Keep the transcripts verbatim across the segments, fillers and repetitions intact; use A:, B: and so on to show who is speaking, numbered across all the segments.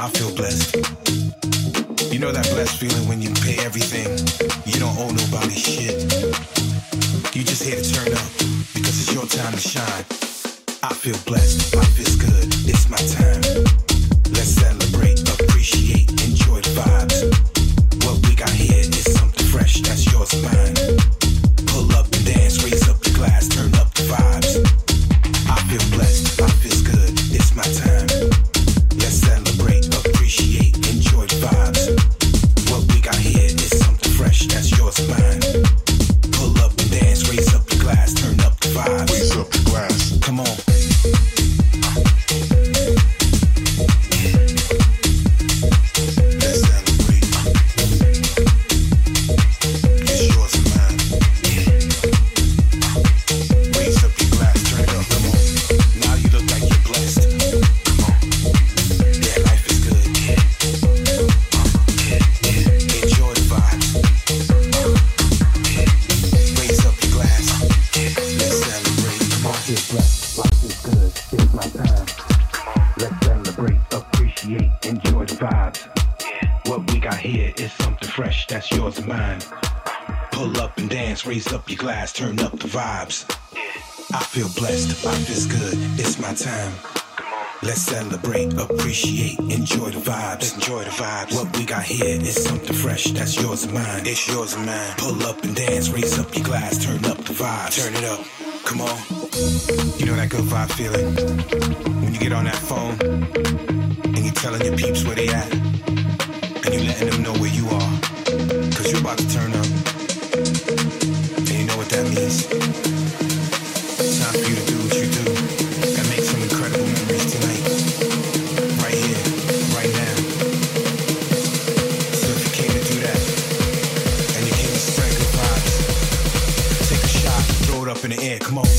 A: I feel blessed. You know that blessed feeling when you pay everything, you don't owe nobody shit. You just here to turn up because it's your time to shine. I feel blessed, life is good, it's my time. Let's celebrate, appreciate, enjoy the vibes. What we got here is something fresh, that's yours and mine. Pull up and dance, raise up the glass, turn up the vibes. I feel blessed, life is good, it's my time. Let's celebrate, appreciate, enjoy the vibes. What we got here is something fresh, that's yours and mine. Pull up and dance, raise up the glass, turn up the vibes. Raise up the glass. Come on. That's yours and mine. Pull up and dance, raise up your glass, turn up the vibes. I feel blessed, life is good, it's my time. Let's celebrate, appreciate, enjoy the vibes. Enjoy the vibes. What we got here is something fresh, that's yours and mine. It's yours and mine. Pull up and dance, raise up your glass, turn up the vibes. Turn it up, come on. You know that good vibe feeling when you get on that phone and you're telling your peeps where they at and you letting them know where you are. Cause you're about to turn up. And you know what that means. It's time for you to do what you do and make some incredible memories tonight. Right here, right now. So if you came to do that, and you came to spread good vibes, take a shot, throw it up in the air, come on.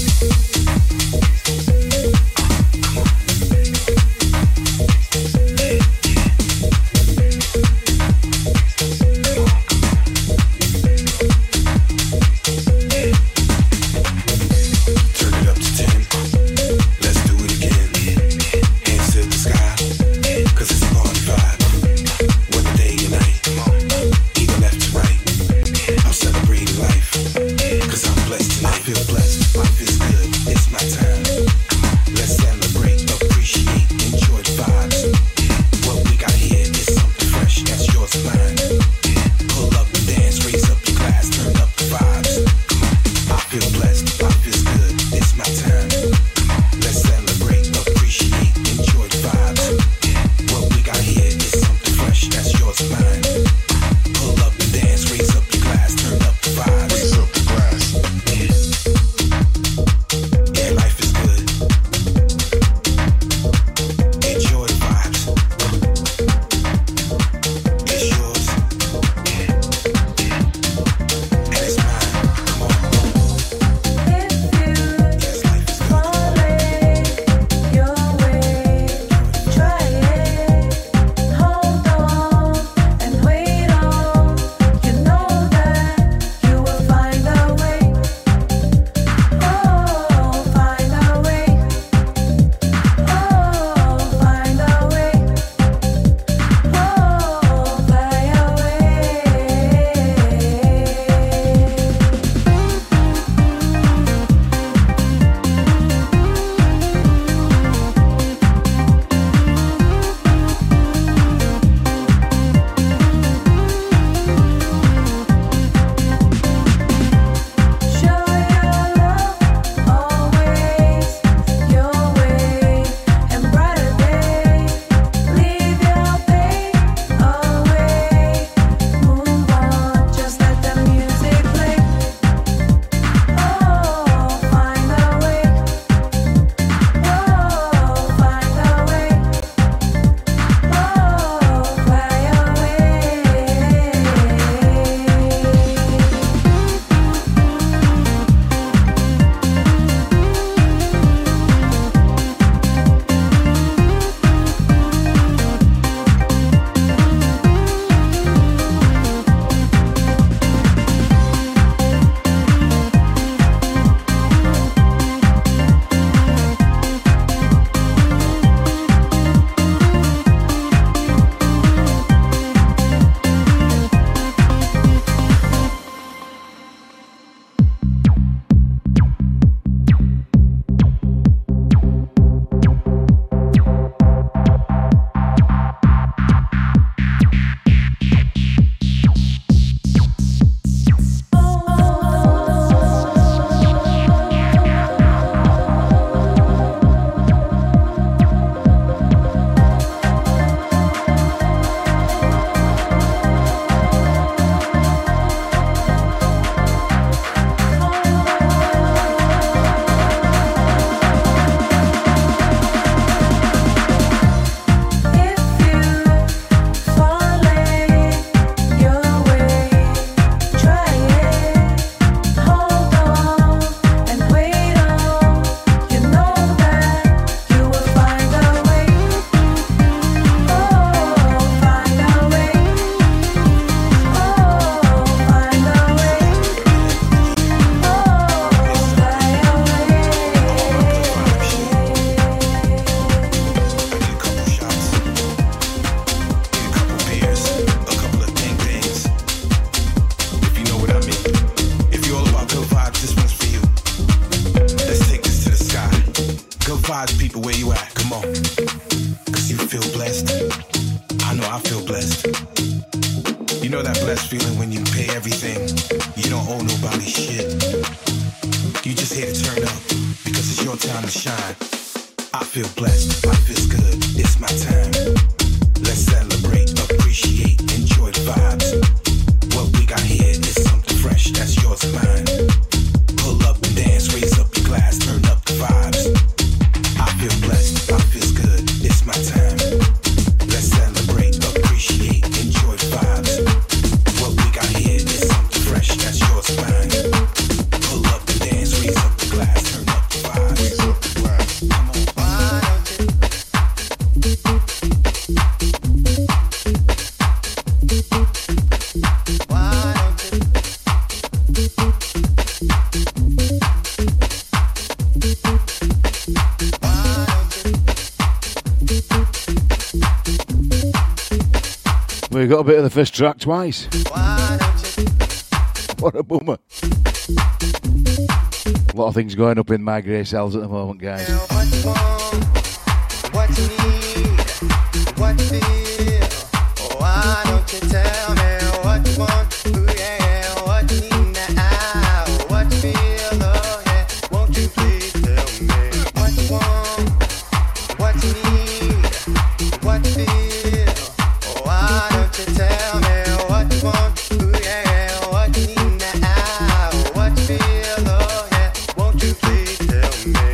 A: blessed feeling when you pay everything. You don't owe nobody shit. You just here to turn up because it's your time to shine. I feel blessed, life is good, it's my time. Let's celebrate, appreciate, enjoy the vibes. What we got here is something fresh, that's yours and mine. Pull up and dance, raise up your glass, turn up the vibes. I feel blessed, life is good, it's my time. Let's celebrate, appreciate, enjoy the vibes. What we got here is something fresh, that's yours and mine. Pull up and dance, raise up the glass, turn up the vibes. Raise up the glass. Come on.
B: We got a bit of the first track twice. What a boomer. A lot of things going up in my grey cells at the moment, guys.
C: What you want, what you need, what you feel. Oh, why don't you tell me what you want? Ooh, yeah, what you need now, what you feel. Oh, yeah, won't you please tell me what you want, what you need, what you feel. Oh, why don't you tell me what you want? Ooh, yeah, what you need now, what you feel. Oh, yeah, won't you please tell me?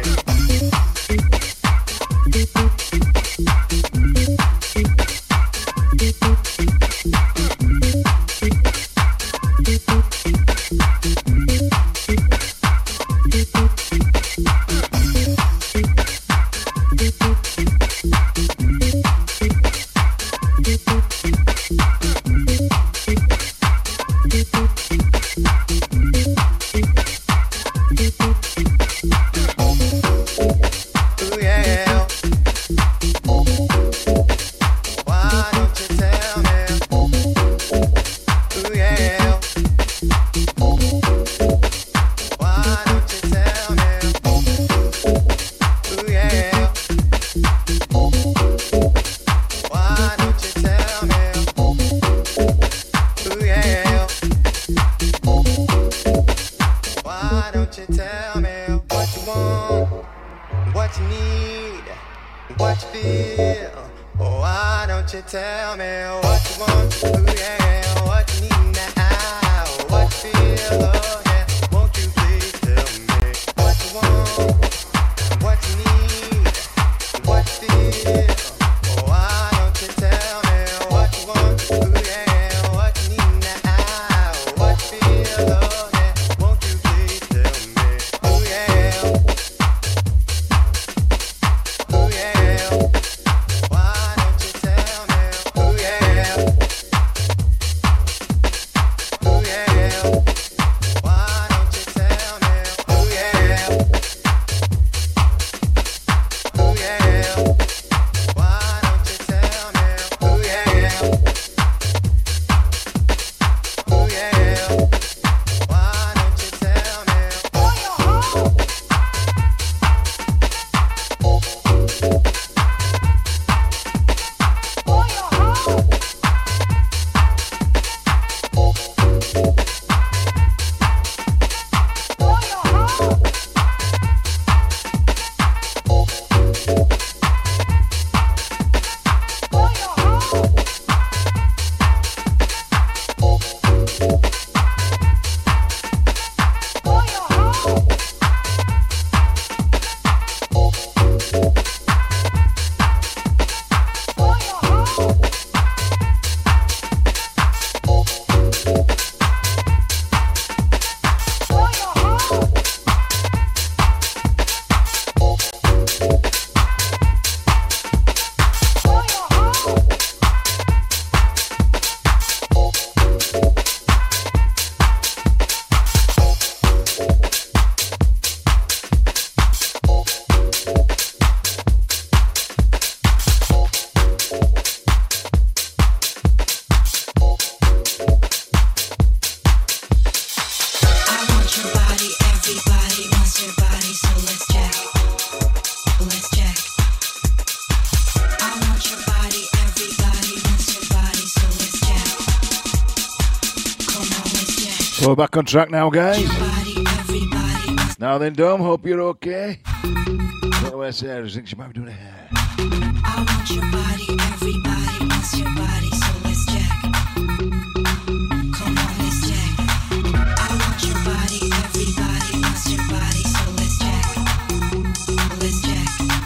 B: So we're back on track now, guys. Now then, Dom, hope you're okay. Don't know where Sarah thinks she might be doing her hair.
D: I want your body, everybody wants your body, so let's jack. Come on, let's jack. I want your body, everybody wants your body, so let's jack. Let's jack.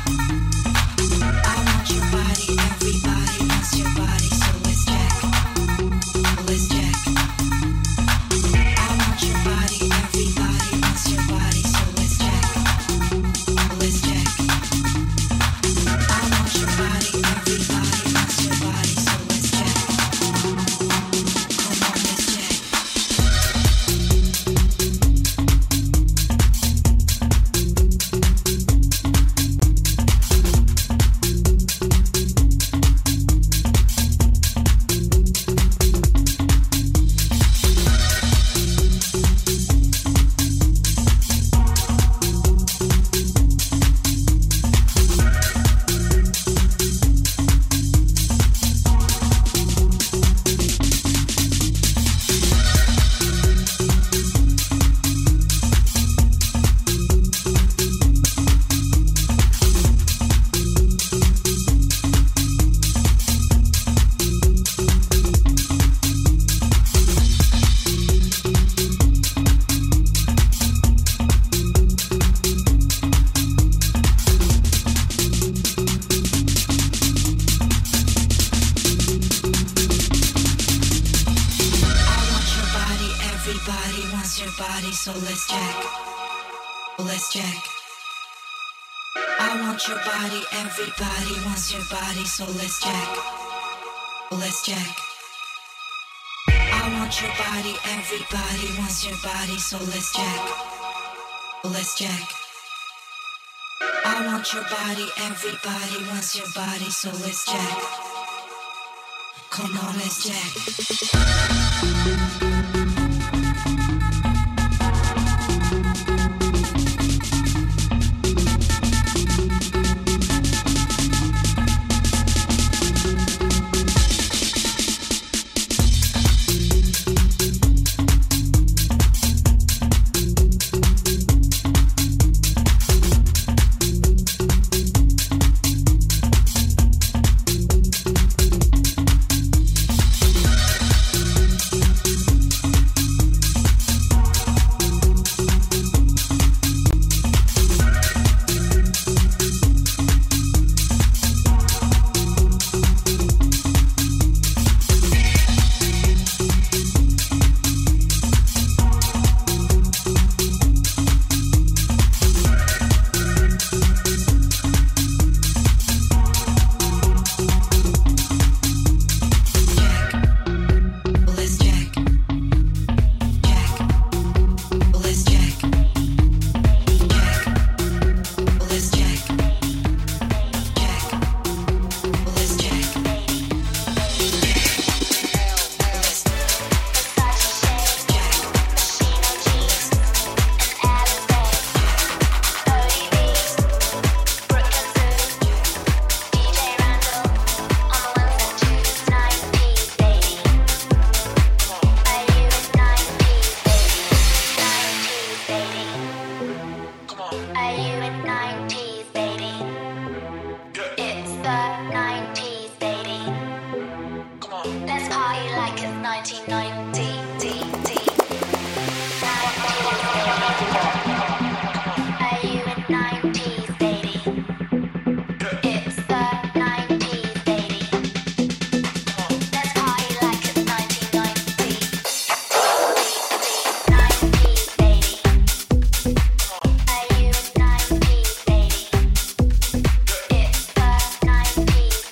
D: I want your body, everybody wants your body, so let's jack. Let's jack. I want your body, everybody wants your body, so let's jack. Let's jack. I want your body, everybody wants your body, so let's jack. Come on, let's jack. Everybody wants your body, so let's jack. Let's jack. I want your body, everybody wants your body, so let's jack. Let's jack. I want your body, everybody wants your body, so let's jack. Let's jack. I want your body, everybody wants your body, so let's jack. Come on, let's jack.
E: nineties.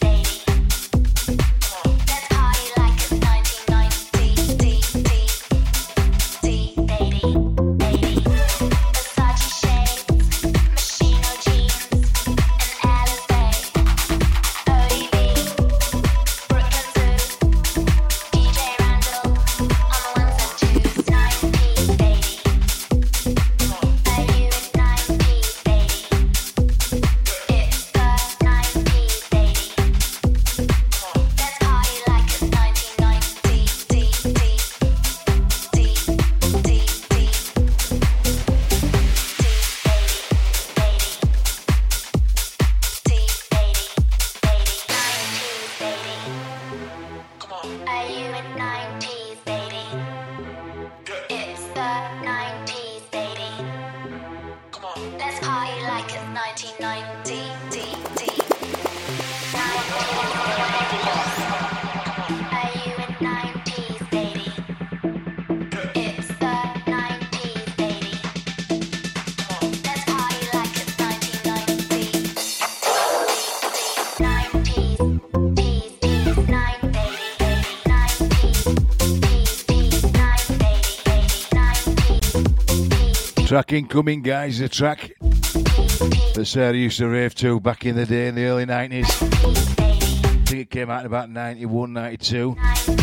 B: Track incoming, guys. The track that Sarah used to rave to back in the day in the early nineties. I think it came out in about ninety-one, ninety-two.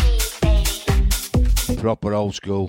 B: Proper old school.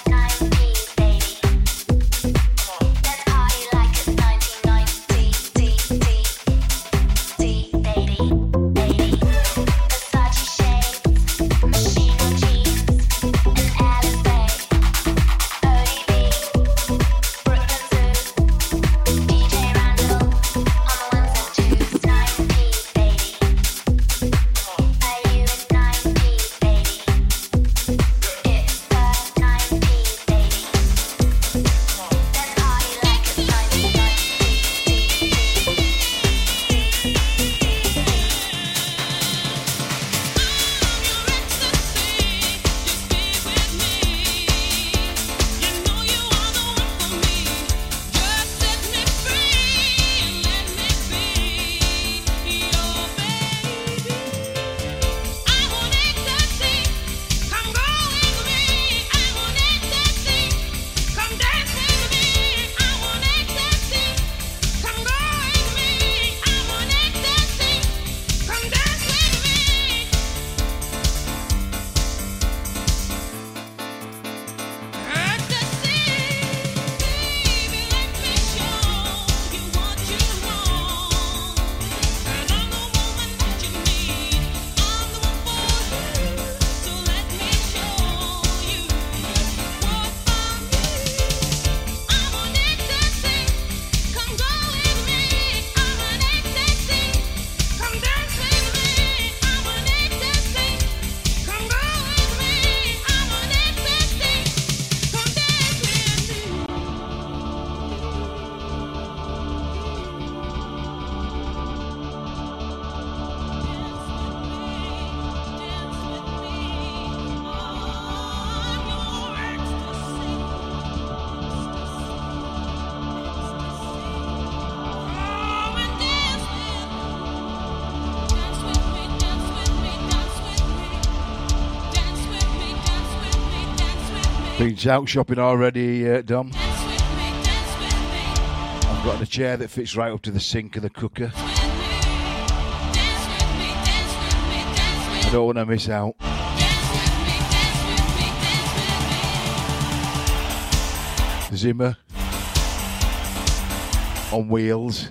B: Been out shopping already, uh, Dom. I've got a chair that fits right up to the sink of the cooker. I don't want to miss out. Zimmer on wheels.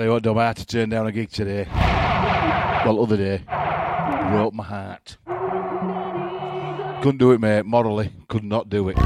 B: Tell you what, Dom, I had to turn down a gig today. Well, other day. Broke my heart. Couldn't do it, mate. Morally, could not do it.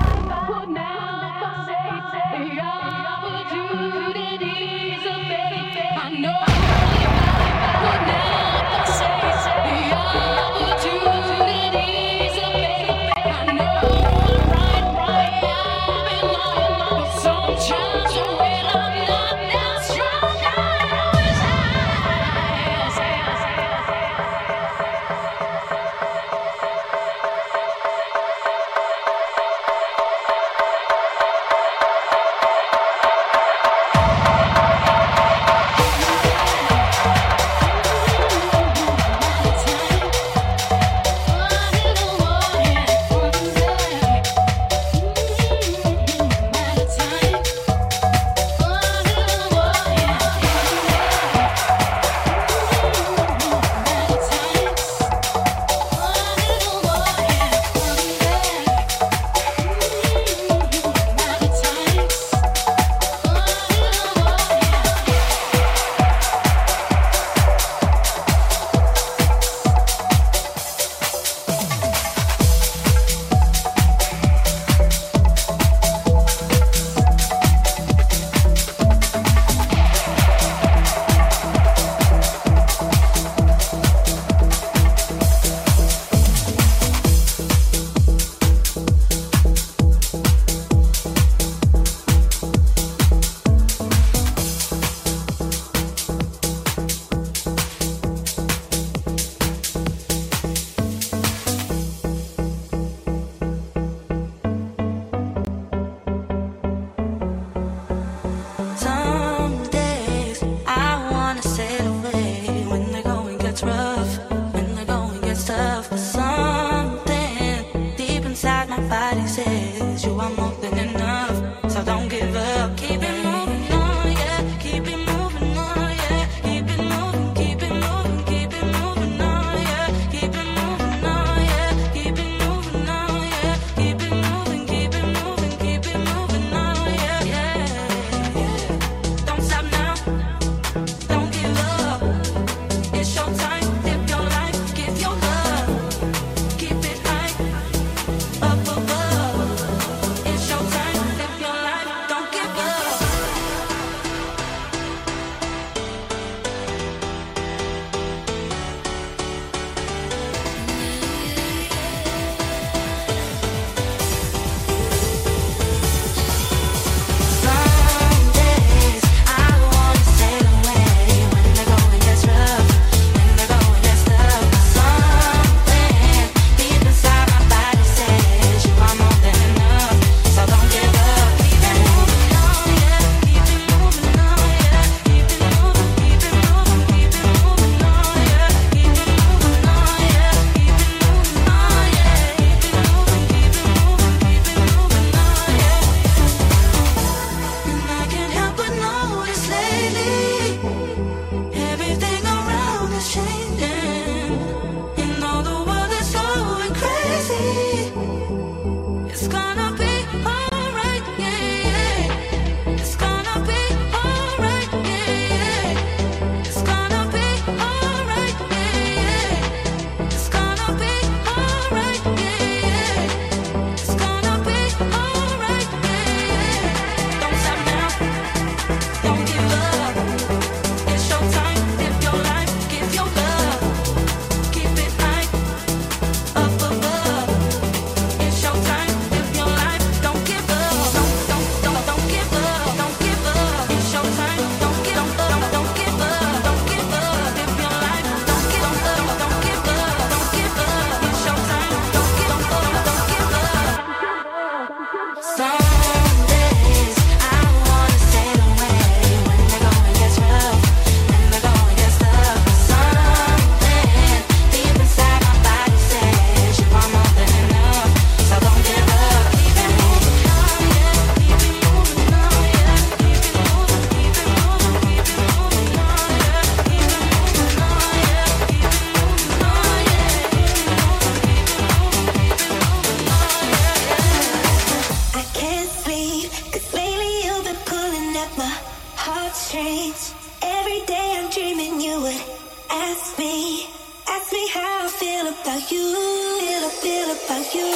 D: about you, feel I feel about you.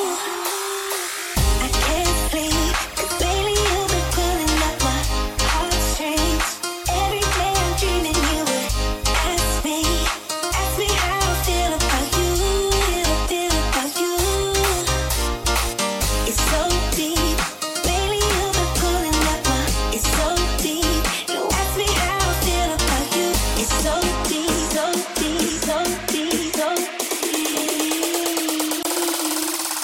D: I can't sleep, 'cause lately you've been pulling up my heartstrings. Every day I'm dreaming you would ask me, ask me how I feel about you, feel I feel about you. It's so deep, lately you've been pulling up my, it's so deep. You ask me how I feel about you, it's so deep, so deep, so deep, so deep.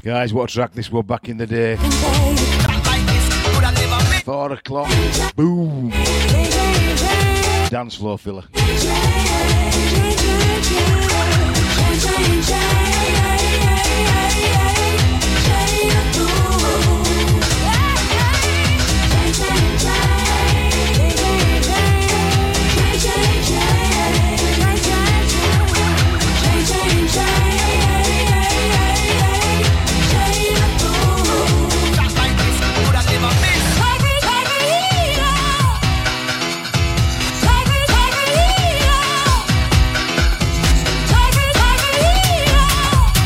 B: Guys, what a track this was back in the day. Four o'clock. Boom. Dance floor filler.
E: Tiger, tiger,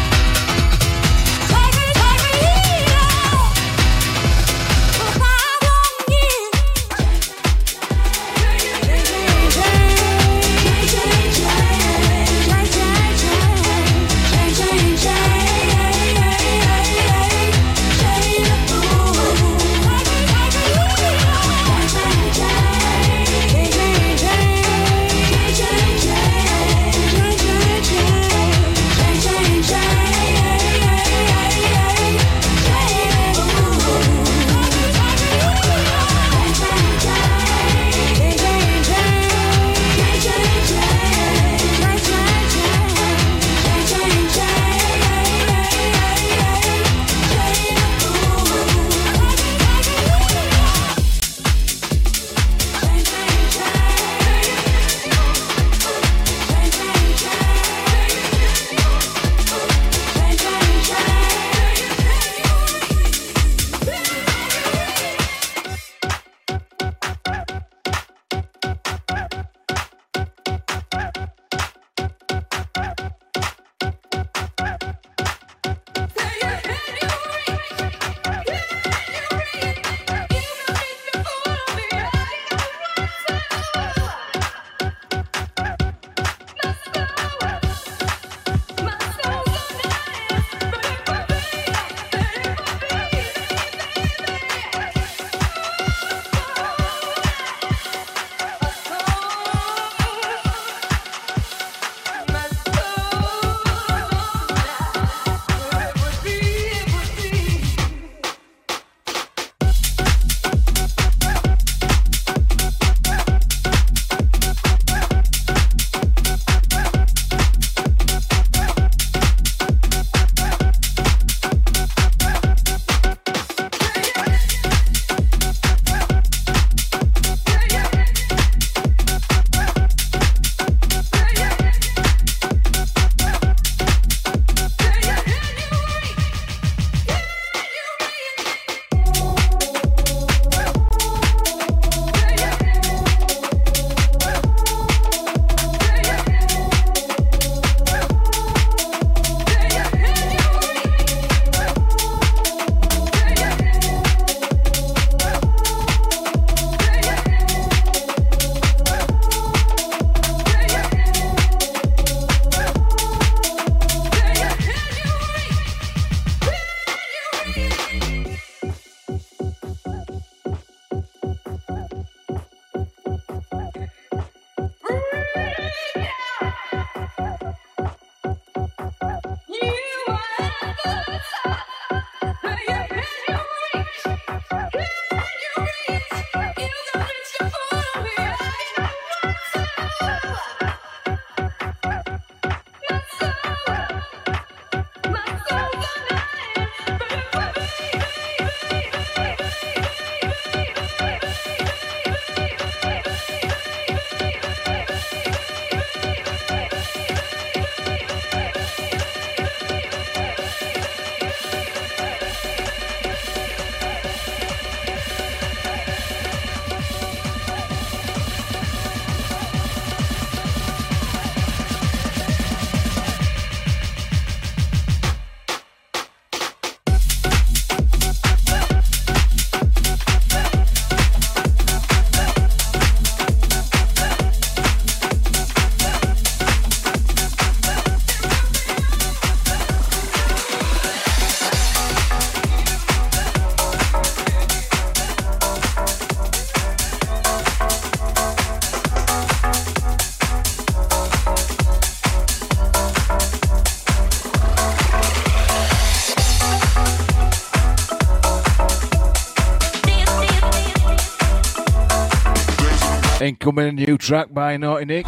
B: Incoming a new track by Naughty Nick.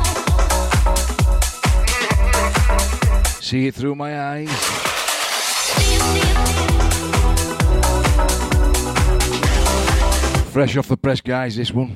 B: See it through my eyes. Fresh off the press, guys, this one.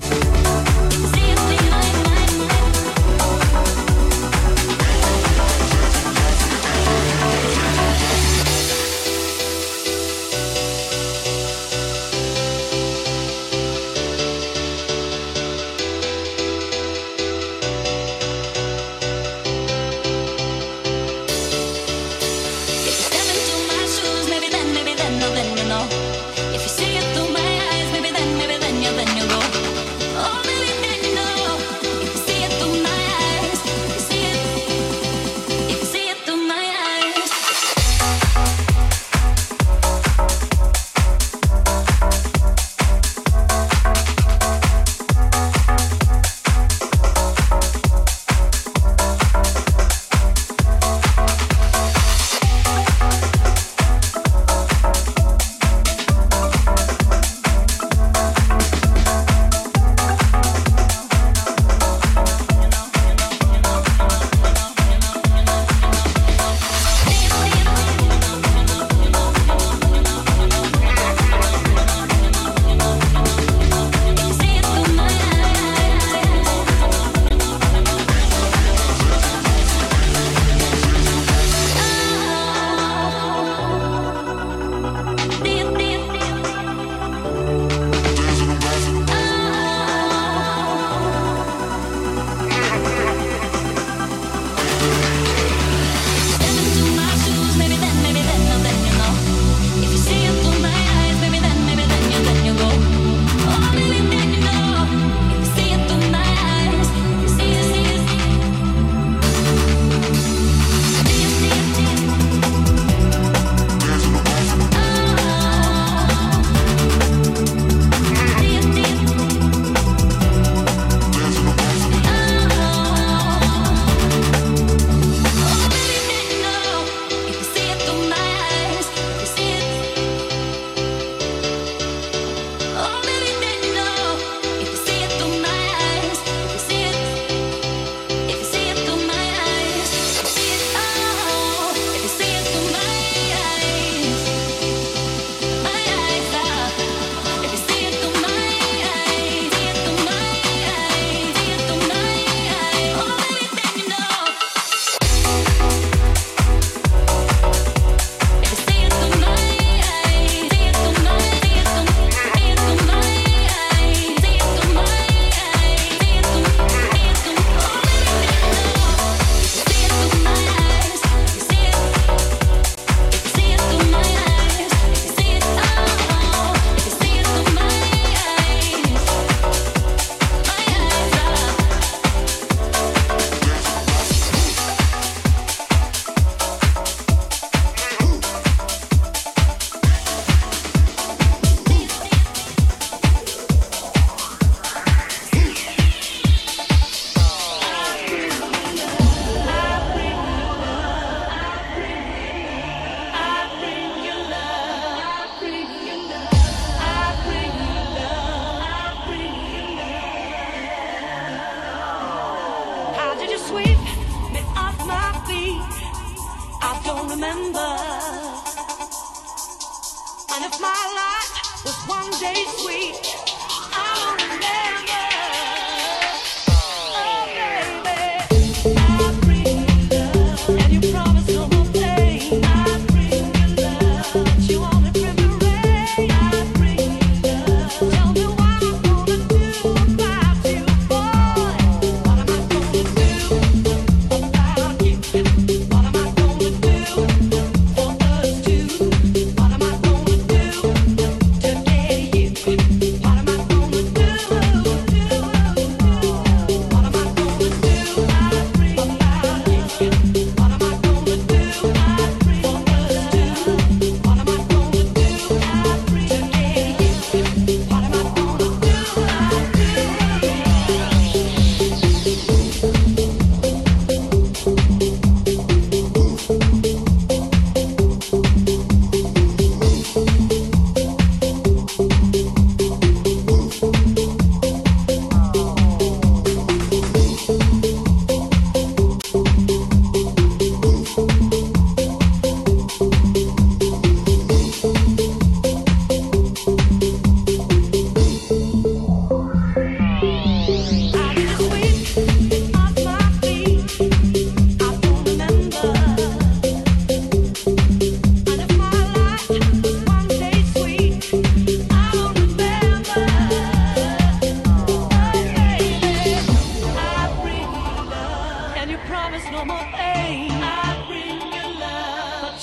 E: What am I gonna do?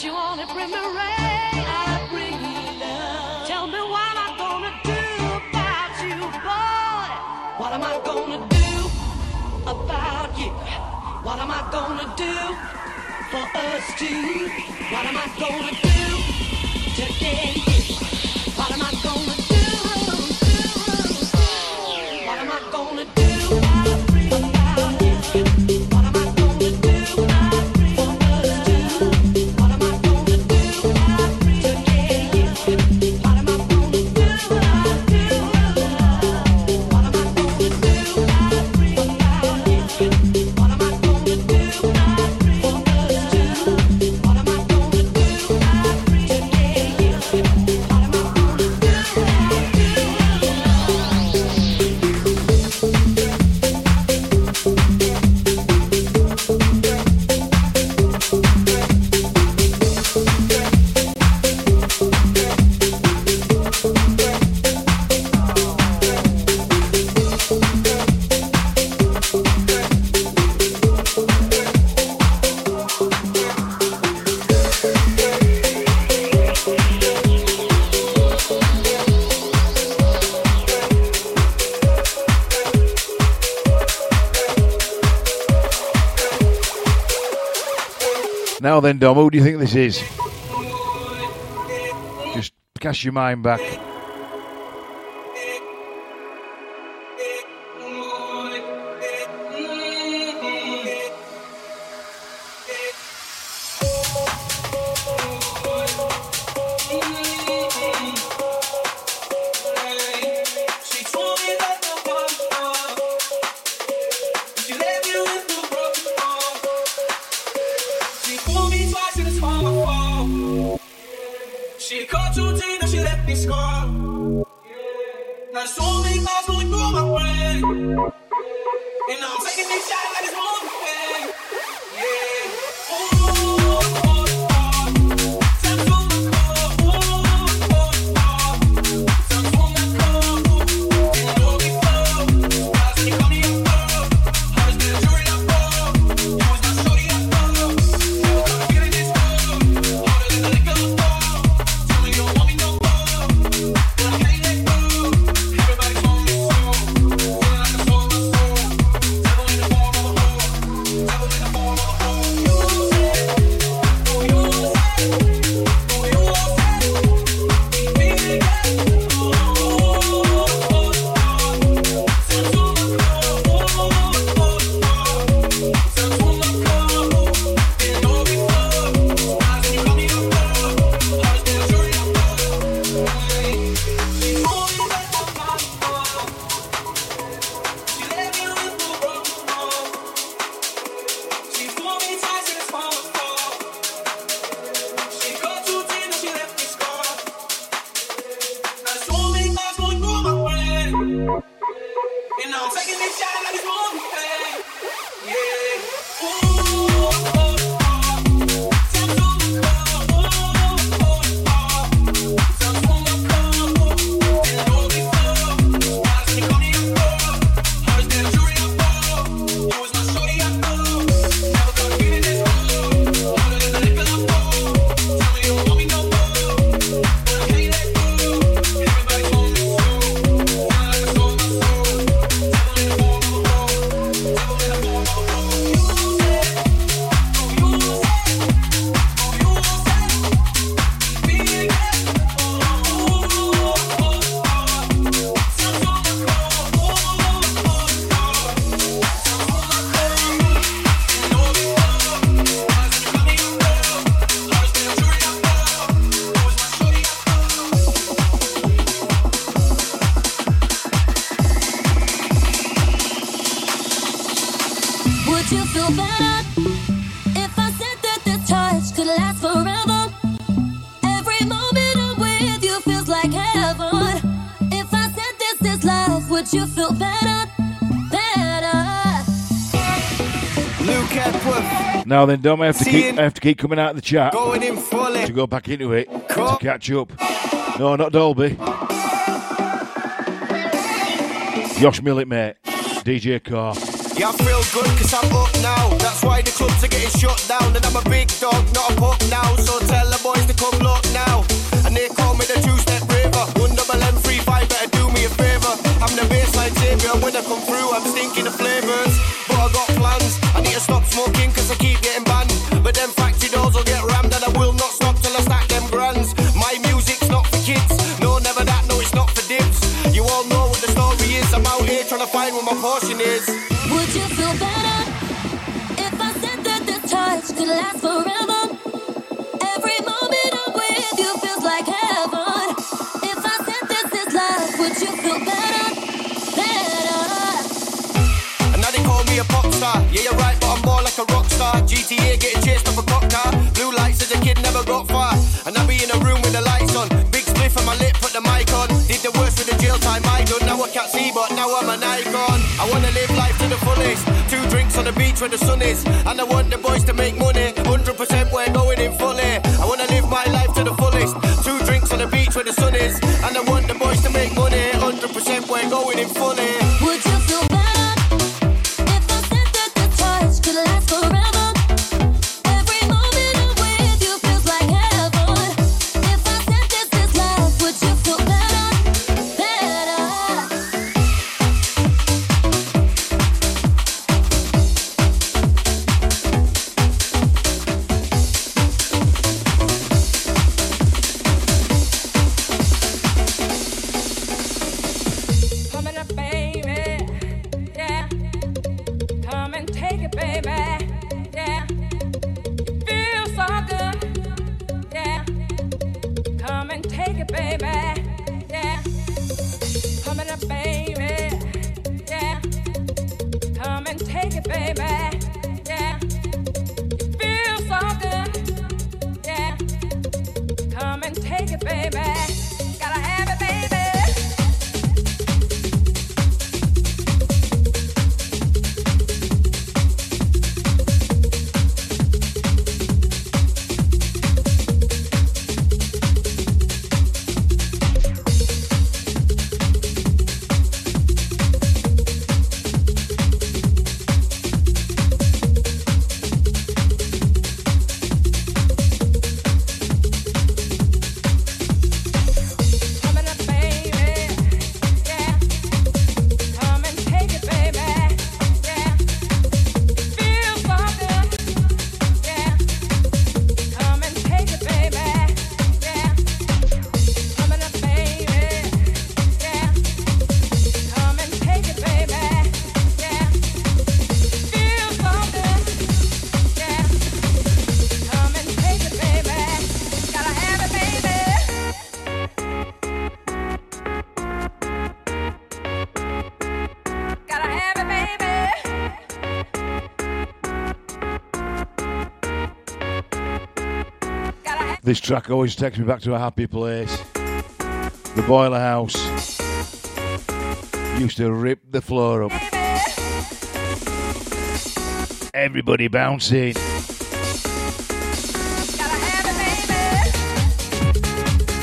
E: What you want to bring me rain, I bring you love. Tell me what I'm gonna do about you, boy. What am I gonna do about you? What am I gonna do for us two? What am I gonna do to get you? What am I gonna do? What am I gonna do about you? What am I gonna do for us two? What am I gonna do to get you? What am I gonna do about you? What am I gonna do about you? What am I gonna do for us two? What am I gonna do to get you? What am I gonna do about you?
B: Now then, Dom, who do you think this is? Just cast your mind back.
F: She caught two teeth and she let me score. Now so many thoughts going through my brain, and now I'm taking these shots like it's one thing. Yeah. Oh, oh, oh, oh. Time to my core. Oh, oh, oh. Time to my core. Didn't know before. Stars when you call me up, oh. Heart is the jury up, oh. You was my shorty up, oh. Never gonna feel it this good. Harder than the liquor, oh. Tell me you don't want me no more, but I can't let go. Everybody told me so. Feeling like I sold my soul. Devil in the form of a hoe. Devil in the form of a hoe. You say, oh you say, oh you say, be again. Oh, oh, oh, oh. Time to my core. Oh, oh, oh. Time to my core. Didn't know before. Stars when you call me up, oh. Heart is the jury up, oh. She told me that I'm not wrong. She let me live through broken heart. She pulled me tight till it's falling apart. She cut too deep and she left me scarred. Now there's so many thoughts going through my brain, and now I'm taking these shots like it's one thing. Yeah. Ooh, oh, oh. Time to my core. Oh, oh, oh. Time to my core. Didn't know before. Stars when you call me up, oh. Heart is the jury up, oh. You was my shorty up, oh. Never gonna feel it this good. Harder than the liquor up, oh. Tell me you don't want me no more, but I can't let go. Everybody told me so. Feeling like I sold my soul. Devil in the form of a hoe. Devil in the form of a hoe. You say, oh you say, oh you say, be again. Oh, oh, oh, oh. Time to my core. Oh, oh, oh. Time to my core. Didn't know before. Stars when you call me up, oh. Heart is the jury up, oh. You was my shorty up, oh.
G: Would you feel better if I said that this touch could last forever? Every moment I'm with you feels like heaven. If I said this is love, would you feel better? Better.
C: Luke Epworth,
B: Now then, Dom, I have to keep,
C: Seeing-
B: I have to keep coming out of the chat
C: going in fully.
B: to go back into it
C: Cool.
B: to catch up. No, not Dolby. Josh Millett, mate. D J Carr.
C: Yeah, I feel good cause I'm up now. That's why the clubs are getting shut down. And I'm a big dog, not a pup now. So tell the boys to come look now. And they call me the two-step raver. One double M three five, better do me a favour. I'm the baseline savior. When I come through, I'm stinking of flavours. But I got plans. I need to stop smoking cause I keep getting banned. But them factory doors will get rammed. And I will not stop till I stack them grands. My music's not for kids. No, never that, no, it's not for dibs. You all know what the story is. I'm out here trying to find what my portion is.
G: Would you feel better if I said that this touch could last forever? Every moment I'm with you feels like heaven. If I said this is love, would you feel better? Better.
C: And now they call me a pop star. Yeah, you're right, but I'm more like a rock star. G T A getting chased off a cop car. Blue lights as a kid never got far. And I be in a room with the lights on. Big spliff on my lip, put the mic on. Did the worst with the jail time I done. Now I can't see, but now I'm an icon. I wanna live life to the fullest. Two drinks on the beach where the sun is. And I want the boys to make money. one hundred percent we're going in fully. I wanna live my life to the fullest. Two drinks on the beach where the sun is. And I want the boys to make money. one hundred percent we're going in fully.
G: Would you feel better if I said that this touch could last forever? Every moment I'm with you feels like heaven. If I said this is love, would you feel better? Better.
E: Coming up, baby, yeah. Come and take it, baby, yeah. It feels so good, yeah. Come and take it, baby, yeah. Coming up, baby, yeah. Come and take it, baby, yeah. It feels so good, yeah. Come and take it, baby. Gotta have it, baby. Coming up, baby, yeah. Come and take it, baby, yeah. It feels so good, yeah. Come and take it, baby, yeah. Coming up, baby, yeah. Come and take it, baby, yeah. It feels so good, yeah. Come and take it, baby. Gotta have it, baby. Gotta have it, baby. Gotta have
B: This track always takes me back to a happy place. The Boiler House. Used to rip the floor up.
E: baby.
B: Everybody bouncing.
E: Gotta have it, baby.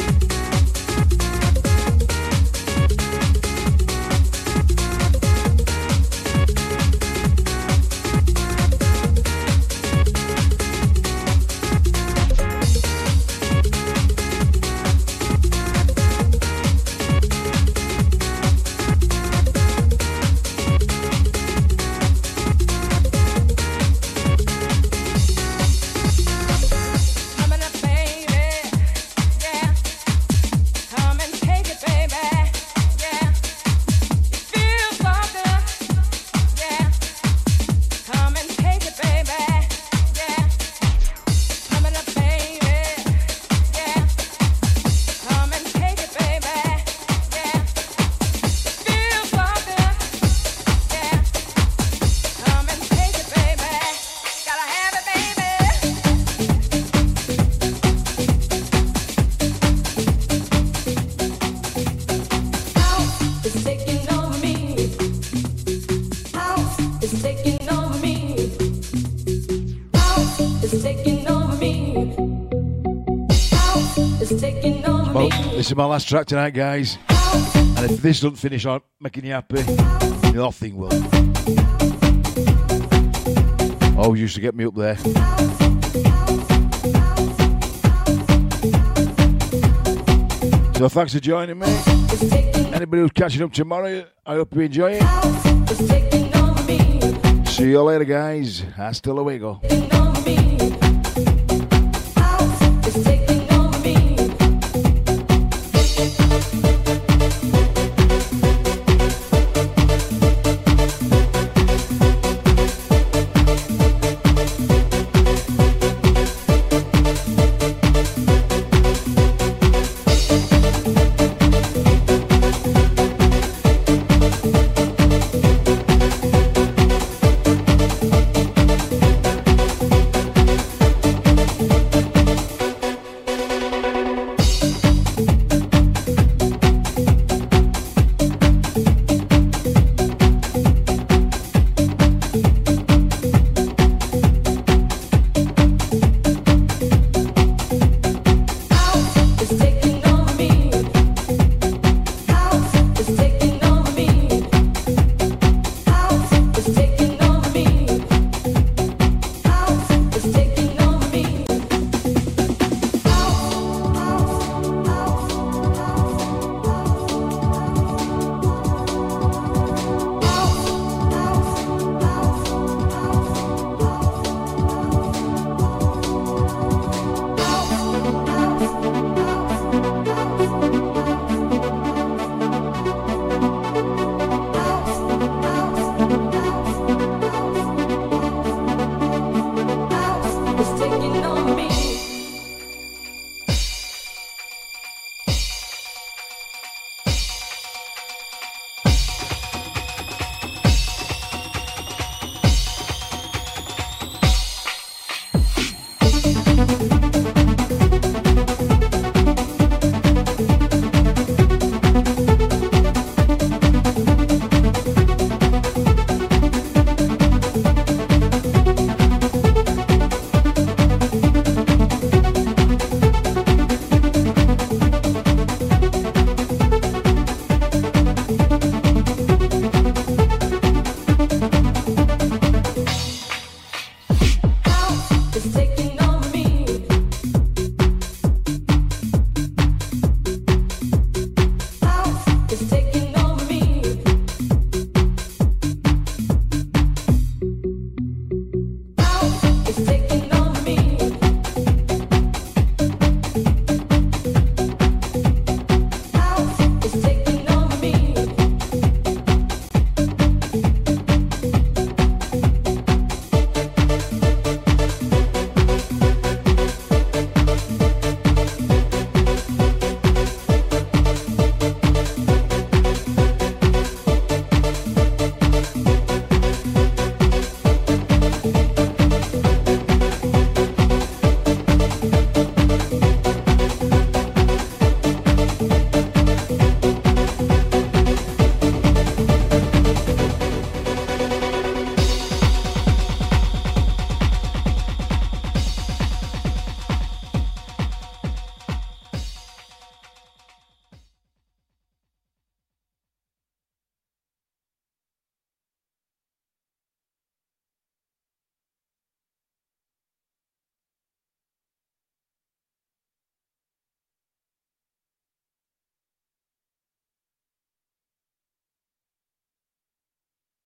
E: Coming up, baby, yeah. Come and take it, baby, yeah. It feels so good, yeah. Come and take it, baby, yeah. Coming up, baby, yeah. Come and take it, baby, yeah. It feels so good, yeah. Come and take it, baby. Gotta have it, baby. House is taking over me. House is taking over me. House is taking over me. House is taking over
B: Well,
E: me.
B: this is my last track tonight, guys.
E: House,
B: And if this doesn't finish on making you happy, nothing will. Always used to get me up there. So thanks for joining me. Anybody who's catching up tomorrow, I hope you enjoy it. See you later, guys. Hasta luego.